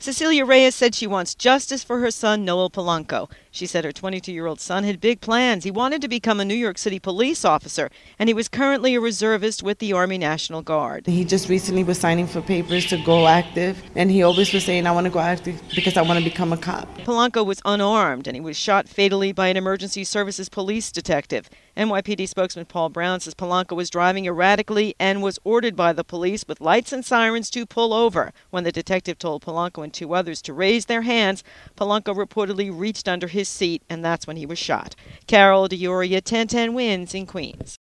Cecilia Reyes said she wants justice for her son, Noel Polanco. She said her 22-year-old son had big plans. He wanted to become a New York City police officer, and he was currently a reservist with the Army National Guard. He just recently was signing for papers to go active, and he always was saying, I want to go active because I want to become a cop. Polanco was unarmed, and he was shot fatally by an emergency services police detective. NYPD spokesman Paul Brown says Polanco was driving erratically and was ordered by the police with lights and sirens to pull over. When the detective told Polanco and two others to raise their hands, Polanco reportedly reached under his seat, and that's when he was shot. Carol DeOria, 1010 Wins in Queens.